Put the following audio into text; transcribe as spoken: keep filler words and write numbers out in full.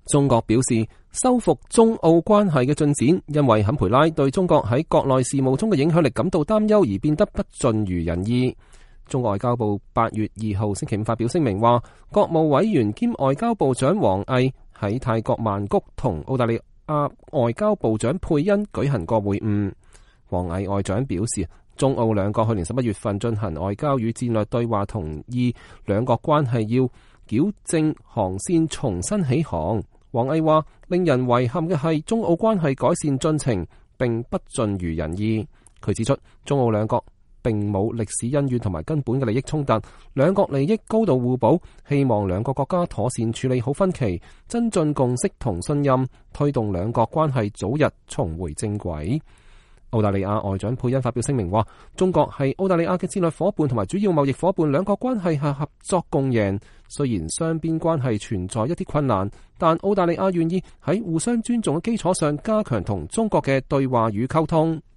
中國表示，修復中澳關係嘅進展，因為坎培拉對中國喺國內事務中嘅影響力感到擔憂而變得不盡如人意。中國外交部八月二號星期五發表聲明話，國務委員兼外交部長王毅喺泰國曼谷同澳大利亞外交部長佩恩舉行過會晤。王毅外長表示，中澳兩國去年十一月份進行外交與戰略對話，同意兩國關係要矯正航線，重新起航。王毅話，令人遺憾嘅係中澳關係改善進程並不盡如人意。佢指出，中澳兩國並冇歷史恩怨同埋根本嘅利益衝突，兩國利益高度互補，希望兩個國家妥善處理好分歧，增進共識同信任，推動兩國關係早日重回正軌。澳大利亞外長佩恩發表聲明話，中國係澳大利亞嘅戰略夥伴同埋主要貿易夥伴，兩國關係係合作共贏。雖然雙邊關係存在一啲困難，但澳大利亞願意喺互相尊重嘅基礎上加強同中國嘅對話與溝通。